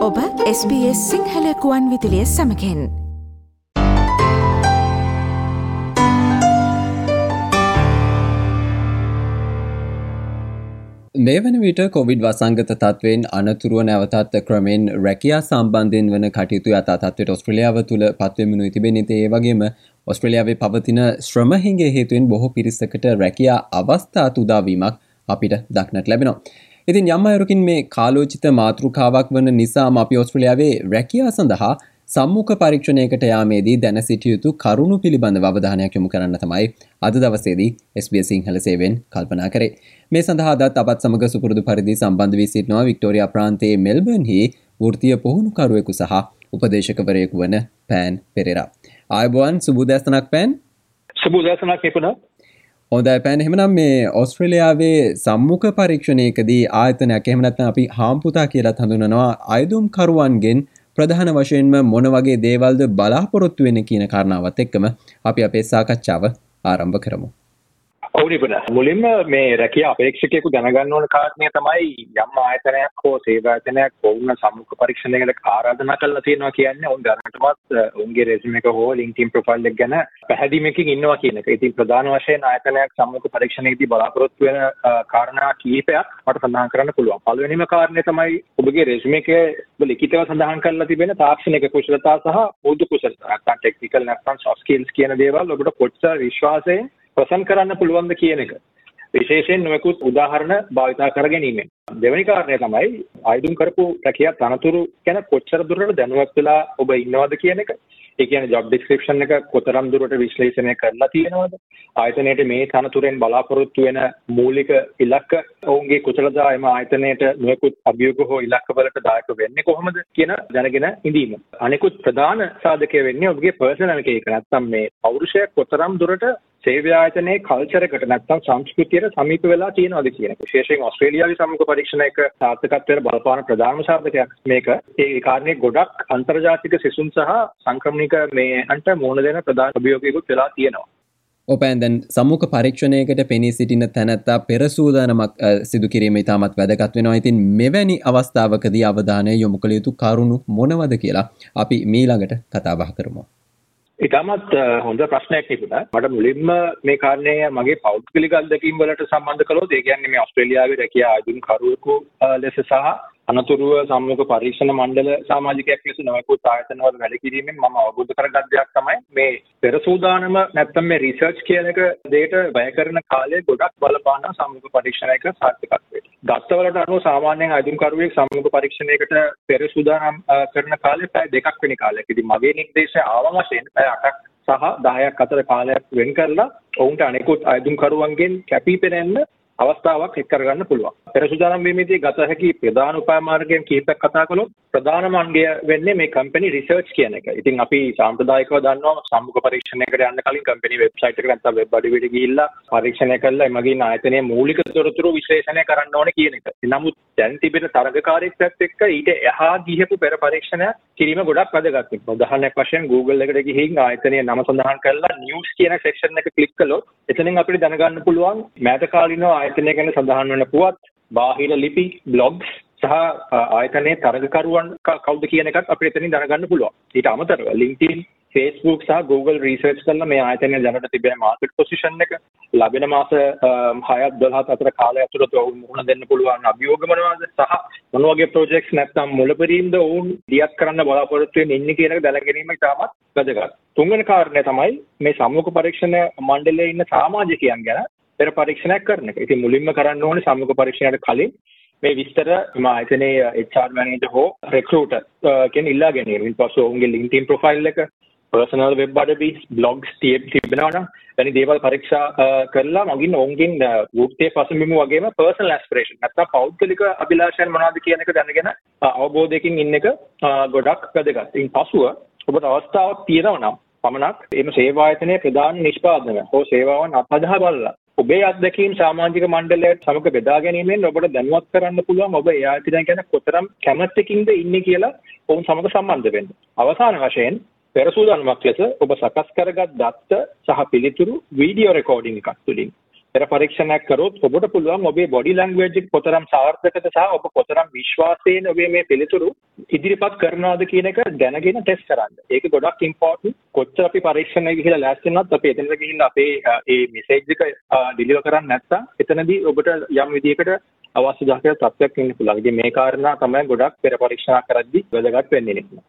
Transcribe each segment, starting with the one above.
ඔබ SBS සිංහල කුවන් විදුලිය සමගින් මේ වන විට කොවිඩ් වසංගත තත්වයෙන් අනතුරුව නැවතත් ක්‍රමෙන් රැකියා සම්බන්ධයෙන් වන කටයුතු යථා තත්ත්වයට ඔස්ට්‍රේලියාව තුළ පත්වෙමිනුයි තිබෙන්නේ. ඒ වගේම ඔස්ට්‍රේලියාවේ පවතින ශ්‍රම හිඟය හේතුවෙන් බොහෝ පිරිසකට රැකියා අවස්ථා උදාවීමක් අපිට දක්නට ලැබෙනවා. ඉතින් යම් අයුරකින් මේ කාලෝචිත මාතෘකාවක් වන නිසාම අපි ඔස්ට්‍රේලියාවේ රැකියා සඳහා සම්මුඛ පරීක්ෂණයකට යාමේදී දැන සිටිය යුතු කරුණු පිළිබඳව අවධානයක් යොමු කරන්න තමයි අද දවසේදී SBS සිංහල සේවයෙන් කල්පනා කරේ. මේ සඳහා අදත් අපත් සමග සුපුරුදු පරිදි සම්බන්ධ වී සිටිනවා වික්ටෝරියා ප්‍රාන්තයේ මෙල්බර්න්හි වෘත්තීය පුහුණුකරුවෙකු සහ උපදේශකවරයෙකු වන පෑන් පෙරේරා. ආයුබෝවන් සුබ උදෑසනක් පෑන්. සුබ උදෑසනක් නිපුණා. හොඳයි පෑන්, එහෙමනම් මේ ඔස්ට්‍රේලියාවේ සම්මුඛ පරීක්ෂණයකදී ආයතනයක් එහෙම නැත්නම් අපි හාම්පුතා කියලා හඳුන්වනවා අයදුම් කරුවන්ගෙන් ප්‍රධාන වශයෙන්ම මොන වගේ දේවල්ද බලාපොරොත්තු වෙන්නේ කියන කාරණාවත් එක්කම අපි අපේ සාකච්ඡාව ආරම්භ කරමු. මුලින්ම මේ රැකියා අපේක්ෂකයෙකු දැනගන්න ඕන කාරණය තමයි යම් ආයතනයක් හෝ සේවායතනයක් ඔවුන් සම්මුඛ පරීක්ෂණයකට ආරාධනා කරලා තියෙනවා කියන්නේ ඔවුන් දැනටමත් ඔවුන්ගේ රෙසියුම් එක හෝ LinkedIn ප්‍රොෆයිල් එක ගැන පැහැදිලිමකින් ඉන්නවා කියන එක. ඉතින් ප්‍රධාන වශයෙන් ආයතනයක් සම්මුඛ පරීක්ෂණයකදී බලාපොරොත්තු වෙන කාරණා කිහිපයක් මට සඳහන් කරන්න පුළුවන්. පළවෙනිම කාරණය තමයි ඔබගේ රෙසියුම් එකේ ලිඛිතව සඳහන් කරලා තිබෙන තාක්ෂණික කුසලතා සහ මෘදු කුසලතා. නැත්නම් ටෙක්නිකල් නැත්නම් soft skills කියන දේවල් ඔබට කොච්චර විශ්වාසයෙන් ප්‍රසන් කරන්න පුළුවන්ද කියන එක. විශේෂයෙන් නොයෙකුත් උදාහරණ භාවිතා කර ගැනීමෙන්. දෙවෙනි කාරණය තමයි ආයුධම් කරපු රැකියා තනතුරු ගැන කොච්චර දුරට දැනුවත් වෙලා ඔබ ඉන්නවද කියන එක. ඒ කියන්නේ ජොබ් ඩිස්ක්‍රිප්ෂන් එක කොතරම් දුරට විශ්ලේෂණය කරලා තියෙනවද? ආයතනයේ මේ තනතුරෙන් බලාපොරොත්තු වෙන මූලික ඉලක්ක ඔවුන්ගේ කුසලතා එම ආයතනයට නොයෙකුත් අභියෝග හෝ ඉලක්කවලට දායක වෙන්නේ කොහොමද කියන දැනගෙන ඉඳීම. අනිකුත් ප්‍රධාන සාධකය වෙන්නේ ඔබගේ පර්සනල් එක. නැත්නම් මේ පෞරුෂය කොතරම් දුරට සේවය ආයතනයේ කල්චර් එකට නැත්නම් සංස්කෘතියට සමීප වෙලා තියෙනවද කියන එක. විශේෂයෙන් ඔස්ට්‍රේලියාවේ සම්මුඛ පරීක්ෂණයක සාර්ථකත්වයට බලපාන ප්‍රධානම සාධකයක් මේක. ඒ කාරණේ ගොඩක් අන්තර්ජාතික සිසුන් සහ සංක්‍රමණික මේ අන්ට මුහුණ දෙන ප්‍රධාන අභියෝගයකුත් වෙලා තියෙනවා. ඔපෑන් දැන් සම්මුඛ පරීක්ෂණයකට පෙනී සිටින තැනැත්තා පෙර සූදානමක් සිදු කිරීම ඉතාමත් වැදගත් වෙනවා. ඉතින් මෙවැනි අවස්ථාවකදී අවධානය යොමු කළ යුතු කරුණු මොනවද කියලා අපි ඊළඟට කතා බහ කරමු. ඉතාමත් හොඳ ප්‍රශ්නයක් තිබුණා. මට මුලින්ම මේ කාරණය මගේ පෞද්ගලික අත්දැකීම් වලට සම්බන්ධ කළොත් ඒ කියන්නේ මේ ඔස්ට්‍රේලියාවේ රැකියා ආයුධම් කරුවෙකු ලෙස සහ අනතුරුව සම්මුඛ පරීක්ෂණ මණ්ඩල සමාජිකයෙක් ලෙස නොයෙකුත් ආයතනවල වැඩ කිරීමෙන් මම අවබෝධ කරගත් දෙයක් තමයි මේ පෙර සූදානම නැත්නම් මේ රිසර්ච් කියන එක දෙයට වැය කරන කාලය ගොඩක් බලපාන සම්මුඛ පරීක්ෂණයක සාර්ථකත්වයට. දත්තවලට අනුව සාමාන්‍යයෙන් ආයුධම් කරුවෙක් සම්මුඛ පරීක්ෂණයකට පෙර සූදානම් කරන කාලය පැය 2ක් වෙන කාලයක්. ඉතින් මගේ නිර්දේශය ආවම වශයෙන් පැය 8ක් සහ 10ක් අතර කාලයක් වෙන් කරලා ඔවුන්ට අනෙකුත් ආයුධම් කරුවන්ගෙන් කැපී පෙනෙන්න අවස්ථාවක් එක් කරගන්න පුළුවන්. පෙර සූදානම් වීමේදී ගත හැකි ප්‍රධාන උපාය මාර්ගයන් කිහිපයක් කතා කළොත් ප්‍රධානම අංගය වෙන්නේ මේ කම්පැනි රිසර්ච් කියන එක. ඉතින් අපි සාම්ප්‍රදායිකව දන්නවා සම්මුඛ පරීක්ෂණයකට යන්න කලින් කම්පැනි වෙබ්සයිට් එකට නැත්නම් වෙබ් අඩවියට ගිහිල්ලා පරීක්ෂණය කරලා එමගින් ආයතනයේ මූලික තොරතුරු විශ්ලේෂණය කරන්න ඕනේ කියන එක. නමුත් දැන් තිබෙන තරගකාරීත්වයත් එක්ක ඊට එහා ගියපු පෙර පරීක්ෂණයක් කිරීම ගොඩක් වැදගත් වෙනවා. උදාහරණයක් වශයෙන් Google එකට ගිහින් ආයතනයේ නම සඳහන් කරලා news කියන සෙක්ෂන් එක ක්ලික් කළොත් එතනින් අපිට දැනගන්න පුළුවන් මෑත කාලිනව ආයතනය ගැන සඳහන් වන පුවත්, බාහිර ලිපි, බ්ලොග්ස් සහ ආයතනයේ තරගකරුවන් කවුද කියන එකත් අපිට එතනින් දැනගන්න පුළුවන්. ඊට අමතරව LinkedIn, Facebook සහ Google රිසර්ච් කරලා මේ ආයතනයේ දැනට තිබෙන මාකට් පොසිෂන් එක, ලැබෙන මාස 6-12 අතර කාලය ඇතුළත ඔවුන් මුහුණ දෙන්න පුළුවන් අභියෝග මොනවාද සහ මොන වගේ ප්‍රොජෙක්ට්ස් නැත්නම් මුලපරීම්ද ඔවුන් දියත් කරන්න බලාපොරොත්තු වෙන්නේ ඉන්නේ කියන එක දැන ගැනීම ඉතාමත් වැදගත්. තුන්වෙනි කාරණය තමයි මේ සම්මුඛ පරීක්ෂණ මණ්ඩලයේ ඉන්න සමාජිකයන් ගැන පෙර පරීක්ෂණයක් කරන එක. ඉතින් මුලින්ම කරන්න ඕනේ සම්මුඛ පරීක්ෂණයට කලින් මේ විස්තර ආයතනයේ HR මැනේජර් හෝ recruiter කෙනෙක් ඉල්ලා ගැනීම. ඊපස්සේ ඔවුන්ගේ LinkedIn ප්‍රොෆයිල් එක, personal web අඩවි, blogs තිබෙනවා නම් එනි දේවල් පරීක්ෂා කරලා මගින් ඔවුන්ගෙන් වෘත්තීය පසුබිම වගේම personal aspiration නැත්නම් පෞද්ගලික අභිලාෂයන් මොනවද කියන එක දැනගෙන අවබෝධයකින් ඉන්න එක ගොඩක් වැදගත්. ඉන් පසුව ඔබට අවස්ථාවක් තියෙනවා නම් පමණක් එම සේවා ආයතනයේ ප්‍රධාන නිෂ්පාදන හෝ සේවාවන් අත්හදා බලලා ඔබේ අත්දැකීම් සමාජික මණ්ඩලයට සමග බෙදා ගැනීමෙන් ඔබට දැනුවත් කරන්න පුළුවන් ඔබ ඒ ආයතනය ගැන කොතරම් කැමැත්තකින්ද ඉන්නේ කියලා ඔවුන් සමග සම්බන්ධ වෙන්න. අවසාන වශයෙන් පෙර සූදානමක් ලෙස ඔබ සකස් කරගත් දත්ත සහ පිළිතුරු වීඩියෝ රෙකෝඩින් එකක් තුළින් පෙර පරීක්ෂණයක් කරොත් ඔබට පුළුවන් ඔබේ බොඩි ලැන්ග්වේජ් එක කොතරම් සාර්ථකද සහ ඔබ කොතරම් විශ්වාසයෙන් ඔබේ මේ පිළිතුරු ඉදිරිපත් කරනවාද කියන එක දැනගෙන ටෙස්ට් කරන්න. ඒක ගොඩක් ඉම්පෝටන්ට්. කොච්චර අපි පරීක්ෂණය ගිහිලා ලෑස්ති වෙනවත් අපි එතනට ගිහිල්ලා අපේ ඒ මෙසේජ් එක ඩිලිවර් කරන්නේ නැත්නම් එතනදී ඔබට යම් විදියකට අවශ්‍ය ජාතික තත්ත්වයක් ඉන්න පුළුවන්. ඉතින් මේ කාරණා තමයි ගොඩක් පෙර පරීක්ෂණ කරද්දී වැදගත් වෙන්නේ නේ.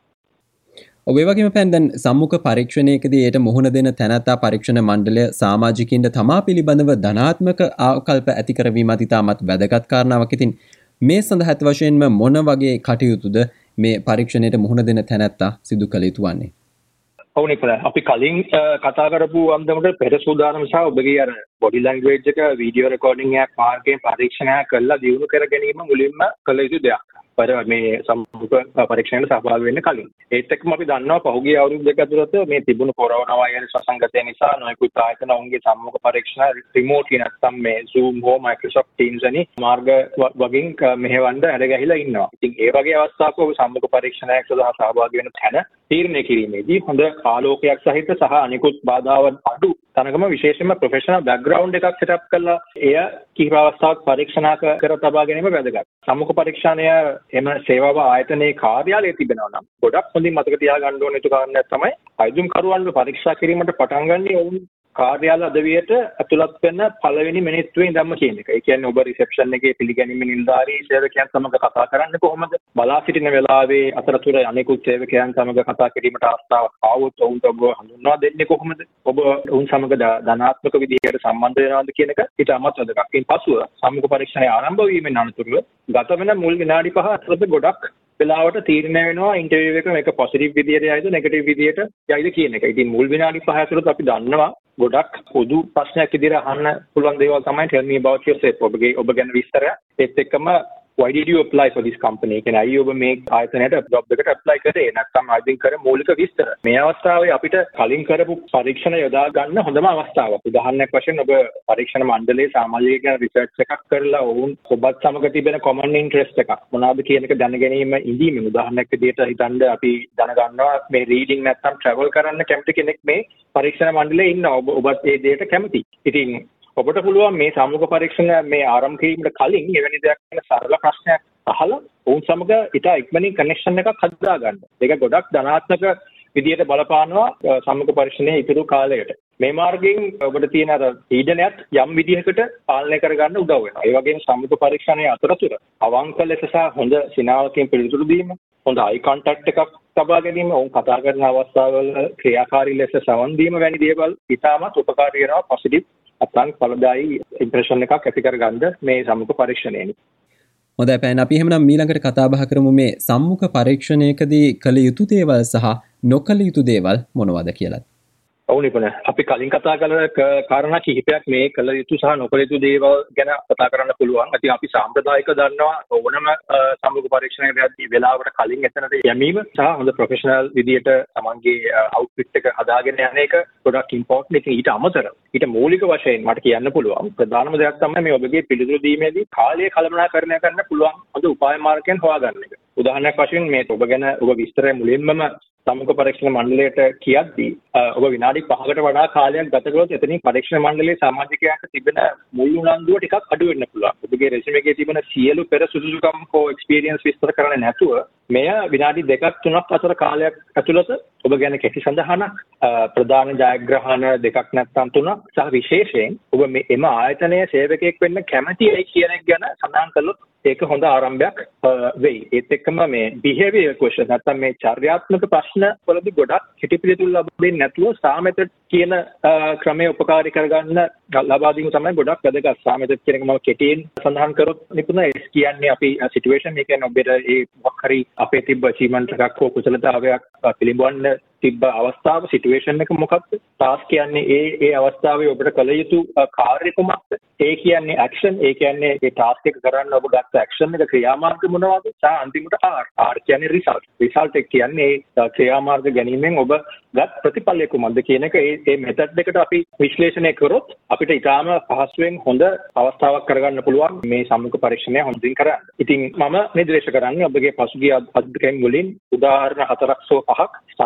ඔබේ වගේම පැන්දන් සම්මුඛ පරීක්ෂණයකදී ඒට මුහුණ දෙන තැනැත්තා පරීක්ෂණ මණ්ඩලය සමාජිකින්ට තමා පිළිබඳව ධනාත්මක ආකල්ප ඇති කරවීම ඉතාමත් වැදගත් කාරණාවක්. ඉතින් මේ සඳහා ඇත්ත වශයෙන්ම මොන වගේ කටයුතුද මේ පරීක්ෂණයට මුහුණ දෙන තැනැත්තා සිදු කළ යුතු වන්නේ? ඔව් නිකල අපි කලින් කතා කරපු අන්දමට පෙර සූදානම සහ ඔබගේ අර බොඩි ලැන්ග්වේජ් එක වීඩියෝ රෙකෝඩින් එකක් මාර්ගයෙන් පරීක්ෂණයක් කරලා දියුණු කර ගැනීම මුලින්ම කළ යුතු දෙයක්. මේ සම්මුඛ පරීක්ෂණයට සහභාගී වෙන්න කලින්. ඒත් එක්කම අපි දන්නවා පහුගිය අවුරුදු දෙක ඇතුළත මේ තිබුණු කොරෝනා වෛරස් වසංගතය නිසා නොයෙකුත් ආයතන ඔවුන්ගේ සම්මුඛ පරීක්ෂණ රිමෝට්ලි නැත්නම් මේ Zoom හෝ Microsoft Teams වැනි මාර්ග වගින් මෙහෙවන්න හැදගැහිලා ඉන්නවා. ඉතින් ඒ වගේ අවස්ථාවක ඔබ සම්මුඛ පරීක්ෂණයක් සඳහා සහභාගී වෙන තැන තීරණය කිරීමේදී හොඳ ආලෝකයක් සහිත සහ අනිකුත් බාධාවන් අඩු තනකම විශේෂයෙන්ම ප්‍රොෆෙෂනල් බෑග්ග්‍රවුන්ඩ් එකක් සෙටප් කරලා එය කිහිප අවස්ථාවක් පරීක්ෂණ කර තබා ගැනීම වැදගත්. සම්මුඛ පරීක්ෂණය එම සේවාව ආයතනයේ කාර්යාලයේ තිබෙනවා නම් ගොඩක් හොඳින් මතක තියාගන්න ඕන යුතු කාරණයක් තමයි අයදුම් කරුවන්ව පරීක්ෂා කිරීමට පටන් ගන්නේ ඔවුන් කාර්යාල අදවියට ඇතුළත් වෙන පළවෙනි මිනිත්තුවේ ඉඳන්ම කියන එක. ඒ කියන්නේ ඔබ රිසෙප්ෂන් එකේ පිළිගැනීමේ නිලධාරී සේවකයන් සමග කතා කරන්නේ කොහොමද? බලා සිටින වෙලාවේ අතරතුර අනෙකුත් සේවකයන් සමග කතා කිරීමට අවස්ථාවක් ආවොත් ඔවුන්ට ඔබ හඳුන්වා දෙන්නේ කොහොමද? ඔබ ඔවුන් සමග ධනාත්මක විදිහට සම්බන්ධ වෙනවද කියන එක ඉතාමත් වැදගත්. ඉන් පසුව සම්මුඛ පරීක්ෂණය ආරම්භ වීමෙන් අනතුරුව ගත වෙන මුල් විනාඩි 5 අතරත ගොඩක් වෙලාවට තීරණය වෙනවා ඉන්ටර්වියු එක මේක පොසිටිව් විදියට යයිද නෙගටිව් විදියට යයිද කියන එක. ඉතින් මුල් විනාඩි 5 ඇතුළත අපි දන්නවා ගොඩක් පොදු ප්‍රශ්නයක් විදියට අහන්න පුළුවන් දේවල් තමයි tell me about yourself. ඔබ ගැන විස්තරය. ඒත් එක්කම why did you apply for this company? කියන අය ඔබ මේ ආයතනයට ජොබ් එකට ඇප්ලයි කරේ නැත්නම් ආයිදින් කර මූලික විස්තර. මේ අවස්ථාවේ අපිට කලින් කරපු පරීක්ෂණ යොදා ගන්න හොඳම අවස්ථාවක්. උදාහරණයක් වශයෙන් ඔබ පරීක්ෂණ මණ්ඩලයේ සමාජික ගැන රිසර්ච් එකක් කරලා ඔවුන් ඔබත් සමග තිබෙන common interest එකක් මොනවාද කියන එක දැන ගැනීම ඉඳීමෙන් උදාහරණයක් විදිහට හිතන්න අපි දැනගන්නවා මේ රීඩින් නැත්නම් travel කරන්න කැමති කෙනෙක් මේ පරීක්ෂණ මණ්ඩලයේ ඉන්නවා. ඔබත් ඒ දෙයට කැමති. ඉතින් ඔබට පුළුවන් මේ සම්මුඛ පරීක්ෂණ මේ ආරම්භ කිරීමට කලින් එවැනි දෙයක් ගැන සරල ප්‍රශ්නයක් අහලා ඔවුන් සමග ඉතා ඉක්මනින් කනෙක්ෂන් එකක් හදා ගන්න. ඒක ගොඩක් ධනාත්මක විදියට බලපානවා සම්මුඛ පරීක්ෂණයේ ඉතුරු කාලයට. මේ මාර්ගයෙන් ඔබට තියෙන අර පීඩනයත් යම් විදිහකට පාලනය කරගන්න උදව් වෙනවා. ඒ වගේම සම්මුඛ පරීක්ෂණයේ අතරතුර අවංක ලෙස සහ හොඳ සිනාවකින් පිළිතුරු දීම, හොඳ අයි කොන්ටැක්ට් එකක් තබා ගැනීම, ඔවුන් කතා කරන අවස්ථාවල ක්‍රියාකාරී ලෙස සවන් දීම වැනි දේවල් ඉතාමත් උපකාරී වෙනවා පොසිටිව් අත්ං ඵලදායී ඉම්ප්‍රෙෂන් එකක් ඇති කරගන්න මේ සම්මුඛ පරීක්ෂණයේදී. හොඳයි පැන අපි එහෙමනම් ඊළඟට කතා බහ කරමු මේ සම්මුඛ පරීක්ෂණයකදී කළ යුතු දේවල් සහ නොකළ යුතු දේවල් මොනවද කියලා. ඔව් නිපුණ. අපි කලින් කතා කළ කාරණා කිහිපයක් මේ කළ යුතු සහ නොකළ යුතු දේවල් ගැන කතා කරන්න පුළුවන්. ඉතින් අපි සාම්ප්‍රදායික දන්නවා ඕනම සම්මුඛ පරීක්ෂණයකදී වෙලාවට කලින් එතනට යැමීම සහ හොඳ ප්‍රොෆෙෂනල් විදියට තමන්ගේ අවුට්ෆිට් එක හදාගෙන යන එක ගොඩක් ඉම්පෝටන්ට්. ඉතින් ඊට අමතරව ඊට මූලික වශයෙන් මට කියන්න පුළුවන් ප්‍රධානම දෙයක් තමයි මේ ඔබගේ පිළිතුරු දීමේදී කාලය කළමනාකරණය කරන්න පුළුවන් හොඳ උපාය මාර්ගයන් හොයාගන්න එක. උදාහරණයක් වශයෙන් මේ ඔබ ගැන ඔබ විස්තරය මුලින්මම සම්මුඛ පරීක්ෂණ මණ්ඩලයට කියද්දී ඔබ විනාඩි 5කට වඩා කාලයක් ගත කළොත් එතනින් පරීක්ෂණ මණ්ඩලයේ සමාජිකයන්ට තිබෙන මුල් උනන්දුව ටිකක් අඩු වෙන්න පුළුවන්. ඔබගේ රෙසියුමේ එකේ තිබෙන සියලු පෙර සුදුසුකම් හෝ එක්ස්පීරියන්ස් විස්තර කරන්නේ නැතුව මෙය විනාඩි 2-3ක් අතර කාලයක් ඇතුළත ඔබ ගැන කෙටි සඳහනක් ප්‍රධාන ජයග්‍රහණ 2ක් නැත්නම් 3ක් සහ විශේෂයෙන් ඔබ මේ එම ආයතනයේ සේවකයෙක් වෙන්න කැමතියි කියන එක ගැන සඳහන් කළොත් ඒක හොඳ ආරම්භයක් වෙයි. ඒත් එක්කම මේ behavior question නැත්නම් මේ චර්යාත්මක ප්‍රශ්න වලදී ගොඩක් කෙටි පිළිතුරු ලබා නැතුව සාමෙතඩ් කියන ක්‍රමයේ උපකාරී කරගන්න ලබා දීම තමයි ගොඩක් වැදගත්. සාමෙතඩ් කියන එක මම කෙටියෙන් සඳහන් කරොත් නිපුණ S කියන්නේ අපි සිටුේෂන් එක කියන්නේ ඔබට ඒ මොකක් හරි අපේ තිබ්බ අචීව්මන්ට් එකක් හෝ කුසලතාවයක් පිළිබඳ තිබ්බ අවස්ථාව සිටුේෂන් එක මොකක්ද? ටාස්ක් කියන්නේ ඒ අවස්ථාවේ ඔබට කළ යුතු කාර්ය කුමක්ද? ඒ කියන්නේ ඇක්ෂන්. ඒ කියන්නේ ඒ ටාස්ක් එක කරන්න ඔබ ගත්ත ඇක්ෂන් එක ක්‍රියාමාර්ග මොනවද? සහ අන්තිමට R කියන්නේ රිසල්ට්. රිසල්ට් එක කියන්නේ ඒ ක්‍රියාමාර්ග ගැනීමෙන් ඔබ ගත් ප්‍රතිඵලය කුමක්ද කියන එක ඒ මෙතඩ් එකට අපි විශ්ලේෂණය කරොත් අපිට ඊටාම පහසුවෙන් හොඳ අවස්ථාවක් කරගන්න පුළුවන් මේ සම්මුඛ පරීක්ෂණය හොඳින් කරන්න. ඉතින් මම නිර්දේශ කරන්නේ ඔබගේ පසුගිය අත්දැකීම් වලින් උදාහරණ 4ක් හෝ 5ක් සාමෙතඩ්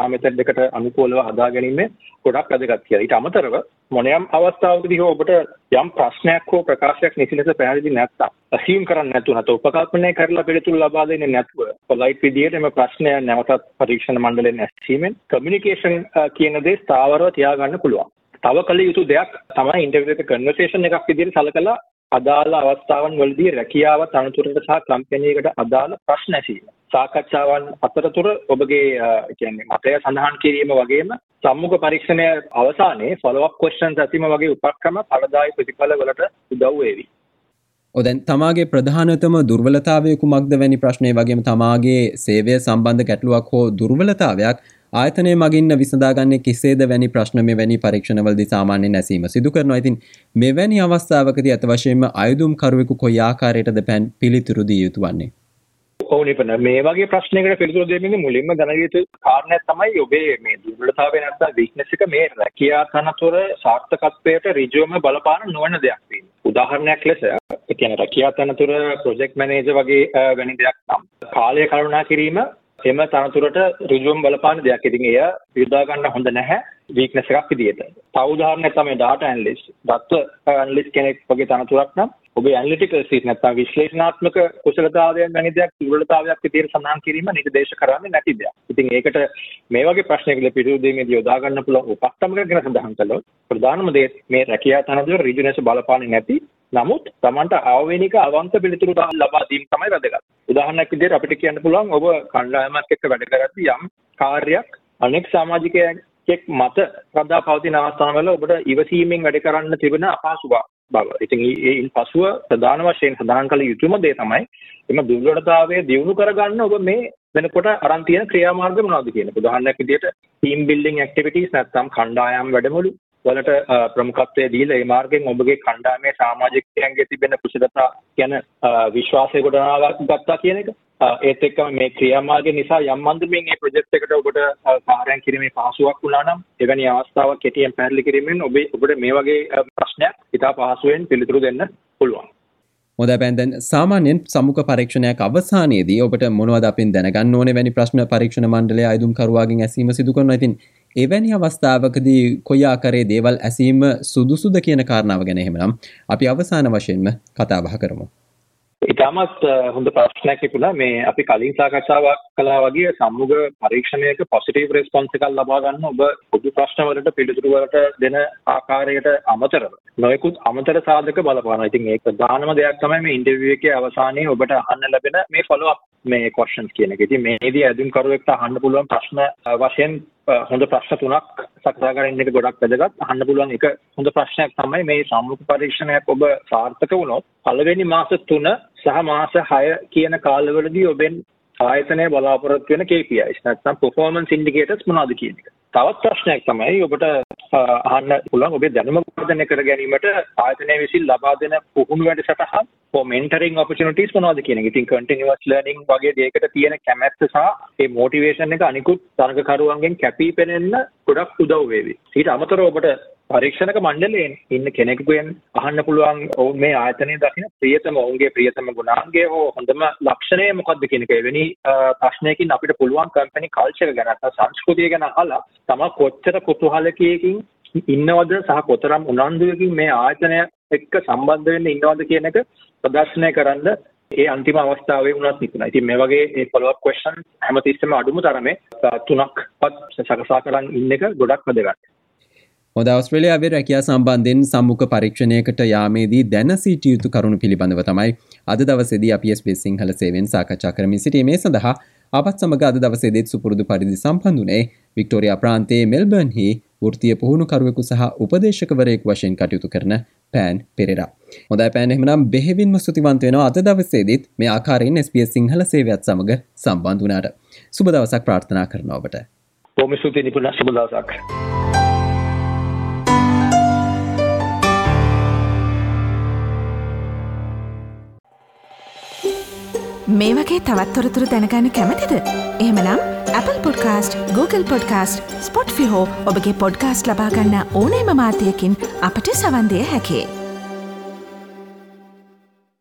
එකට අනුකූලව හදා ගැනීම ගොඩක් වැදගත් කියලා. ඊට අමතරව මොනියම් අවස්ථාවකදී ඔබට යම් ප්‍රශ්නයක් හෝ ප්‍රකාශයක් නිසි ලෙස පැහැදිලි නැත්නම් assume කරන්න නැතුව නැත්නම් උපකල්පනය කරලා පිළිතුරු ලබා දෙන්නේ නැතුව polite විදියට මේ ප්‍රශ්නය නැවතත් පරීක්ෂණ මණ්ඩලයෙන් ඇසීමෙන් communication කියන දේ ස්ථාවරව තියාගන්න පුළුවන්. තව කළ යුතු දෙයක් තමයි ඉන්ටර්වියු එක කන්වර්සේෂන් එකක් විදියට සලකලා අදාළ අවස්ථාවන් වලදී රැකියාව තනතුරට සහ කම්පැනියකට අදාළ ප්‍රශ්න ඇසීම. සාකච්ඡාවන් අතරතුර ඔබගේ කියන්නේ මතය සඳහන් කිරීම වගේම සම්මුඛ පරීක්ෂණය අවසානයේ follow up questions ඇසීම වගේ උපක්‍රම ඵලදායී ප්‍රතිඵල වලට උදව් වේවි. දැන් තමාගේ ප්‍රධානතම දුර්වලතාවය කුමක්ද වැනි ප්‍රශ්නය වගේම තමාගේ සේවය සම්බන්ධ ගැටලුවක් හෝ දුර්වලතාවයක් ආයතනය මගින් විසඳාගන්නේ කෙසේද වැනි ප්‍රශ්න මෙවැනි පරීක්ෂණවලදී සාමාන්‍යයෙන් ඇසීම සිදු කරනවා. ඉතින් මෙවැනි අවස්ථාවකදී අත වශයෙන්ම අයදුම්කරුවෙකු කොයි ආකාරයටද පිළිතුරු දිය යුතු වන්නේ? ඕනිපන මේ වගේ ප්‍රශ්නයකට පිළිතුරු දෙන්නේ මුලින්ම දැනගිය යුතු කාරණයක් තමයි ඔබේ මේ දුර්වලතාවය නැත්නම් weakness එක මේ රැකියා තනතුර සාර්ථකත්වයට ඍජුවම බලපාන නොවන දෙයක් වෙන්නේ. උදාහරණයක් ලෙස ඒ කියන්නේ රැකියා තනතුර ප්‍රොජෙක්ට් මැනේජර් වගේ වැනි දෙයක් නම් කාලය කළමනා කිරීම එම තනතුරට ඍජුවම බලපාන දෙයක්. ඉතින් එය යොදා ගන්න හොඳ නැහැ weakness එකක් විදියට. තව උදාහරණයක් තමයි data analyst. data analyst කෙනෙක් වගේ තනතුරක් නම් ඔබේ ඇනලිටිකල් ස්කිල්ස් නැත්නම් විශ්ලේෂණාත්මක කුසලතාවයන් වැනි දෙයක් දුර්වලතාවයක් විදියට සඳහන් කිරීම නිර්දේශ කරන්නේ නැති දෙයක්. ඉතින් ඒකට මේ වගේ ප්‍රශ්නයකට පිළිතුරු දෙීමේදී යොදා ගන්න පුළුවන් උපක්‍රම ගැන සඳහන් කළොත් ප්‍රධානම දේ මේ රැකියා තනතුර ඍජුවම බලපාන්නේ නැති නමුත් Tamanට ආවේනික අවංක පිළිතුරු ලබා දීම තමයි වැදගත්. උදාහරණයක් විදිහට අපිට කියන්න පුළුවන් ඔබ කණ්ඩායමක් එක්ක වැඩ කරද්දී යම් කාර්යයක් අනෙක් සමාජිකයෙක් මත රඳා පවතින අවස්ථාවල ඔබට ඉවසීමෙන් වැඩ කරන්න තිබෙන අපහසු බව. ඉතින් ඒයින් පසුව ප්‍රධාන වශයෙන් සඳහන් කළ යුතුම දේ තමයි එම දුර්වලතාවය දියුණු කරගන්න ඔබ මේ වෙනකොට අරන් තියෙන ක්‍රියාමාර්ග මොනවද කියන එක. උදාහරණයක් විදිහට ටීම් බිල්ඩින් ඇක්ටිවිටීස් නැත්නම් කණ්ඩායම් වැඩමුළු වලට ප්‍රමුඛත්වය දීලා ඒ මාර්ගයෙන් ඔබගේ කණ්ඩායමේ සමාජිකයන්ගේ තිබෙන කුසලතා ගැන විශ්වාසය ගොඩනගා ගත්තා කියන එක. ඒත් එක්කම මේ ක්‍රියාමාර්ගය නිසා යම් මන්දමින් මේ ප්‍රොජෙක්ට් එකට ඔබට කාර්යයන් කිරීමේ පහසුවක් වුණා නම් එවැනි අවස්ථාවක් කෙටියෙන් පැහැදිලි කිරීමෙන් ඔබට මේ වගේ ප්‍රශ්නයක් ඉතා පහසුවෙන් පිළිතුරු දෙන්න පුළුවන්. හොඳයි දැන් සාමාන්‍යයෙන් සම්මුඛ පරීක්ෂණයක් අවසානයේදී ඔබට මොනවද අපින් දැනගන්න ඕනේ වැනි ප්‍රශ්න පරීක්ෂණ මණ්ඩලය අයදුම්කරුවාගෙන් ඇසීම සිදු කරනවා. ඉතින් එවැනි අවස්ථාවකදී කොයි ආකාරයේ දේවල් ඇසීම සුදුසුද කියන කාරණාව ගැන එහෙමනම් අපි අවසාන වශයෙන්ම කතා බහ කරමු. ඉතාමත් හොඳ ප්‍රශ්නයක් තිබුණා. මේ අපි කලින් සාකච්ඡාවක් කළා වගේ සම්මුඛ පරීක්ෂණයක පොසිටිව් රෙස්පොන්ස් එකක් ලබා ගන්න ඔබ පොදු ප්‍රශ්න වලට පිළිතුරු වලට දෙන ආකාරයට අමතරව නොයෙකුත් අමතර සාධක බලපානවා. ඉතින් ඒක ප්‍රධානම දෙයක් තමයි මේ ඉන්ටර්වියු එකේ අවසානයේ ඔබට අහන්න ලැබෙන මේ ෆලෝ අප් මේ questions කියන එක. ඉතින් මේදී අයදුම්කරුවෙක්ට අහන්න පුළුවන් ප්‍රශ්න වශයෙන් හොඳ ප්‍රශ්න තුනක් සකසා ගන්න එක ගොඩක් වැදගත්. අහන්න පුළුවන් එක හොඳ ප්‍රශ්නයක් තමයි මේ සම්මුඛ පරීක්ෂණයක් ඔබ සාර්ථක වුණොත් පළවෙනි මාස 3 සහ මාස 6 කියන කාලවලදී ඔබෙන් ආයතනය බලාපොරොත්තු වෙන KPIs නැත්නම් performance indicators මොනවද කියන එක. තවත් ප්‍රශ්නයක් තමයි ඔබට අහන්න පුළුවන් ඔබේ දැනුම වර්ධනය කර ගැනීමට ආයතනය විසින් ලබා දෙන පුහුණු වැඩසටහන් for mentoring opportunities මොනවද කියන එක. ඉතින් continuous learning වගේ දෙයකට තියෙන කැමැත්ත සහ ඒ motivation එක අනිකුත් තරගකරුවන්ගෙන් කැපී පෙනෙන්න ගොඩක් උදව් වේවි. ඊට අමතරව ඔබට පරීක්ෂණක මණ්ඩලයෙන් ඉන්න කෙනෙකුගෙන් අහන්න පුළුවන් ඔවුන් මේ ආයතනයේ දකින ඔවුන්ගේ ප්‍රියතම ගුණාංගය හෝ හොඳම ලක්ෂණය මොකක්ද කියන එක. එවැනි ප්‍රශ්නයකින් අපිට පුළුවන් කම්පැනි කල්චර් ගැන නැත්නම් සංස්කෘතිය ගැන අහලා තම කොච්චර කුතුහලකයකින් ඉන්නවද සහ කොතරම් උනන්දුවකින් මේ ආයතනය එක්ක සම්බන්ධ වෙන්න ඉන්නවද කියන එක ප්‍රදර්ශනය කරන්න ඒ අන්තිම අවස්ථාවේ වුණත් තිබුණා. ඉතින් මේ වගේ ඒ follow up questions හැමතිස්සෙම අඩුම තරමේ 3ක්වත් සකසා කරන් ඉන්න එක ගොඩක් වැදගත්. හොඳ ඕස්ට්‍රේලියාවේ රැකියා සම්බන්ධයෙන් සම්මුඛ පරීක්ෂණයකට යාමේදී දැන සිටිය යුතු කරුණු පිළිබඳව තමයි අද දවසේදී අපි SBS සිංහල සේවයෙන් සාකච්ඡා කරමින් සිටියේ. මේ සඳහා අපත් සමග අද දවසේදීත් සුපුරුදු පරිදි සම්බන්ධුනේ වික්ටෝරියා ප්‍රාන්තයේ මෙල්බර්න්හි වෘත්තීය පුහුණුකරුවෙකු සහ උපදේශකවරයෙකු වශයෙන් කටයුතු කරන පෑන් පෙරේරා. හොඳයි පෑන්, එහෙමනම් බෙහෙවින්ම ස්තුතිවන්ත වෙනවා අද දවසේදීත් මේ ආකාරයෙන් SBS සිංහල සේවයත් සමග සම්බන්ධ වුණාට. සුබ දවසක් ප්‍රාර්ථනා කරනවා ඔබට. බොහොම ස්තුතියි නිපුණ, සුබ දවසක්. මේ වගේ තවත් තොරතුරු දැනගන්න කැමතිද? එහෙමනම් Apple Podcast, Google Podcast, Spotify හෝ ඔබගේ podcast ලබා ගන්න ඕනෑම මාධ්‍යයකින් අපට සවන් දිය හැකියි.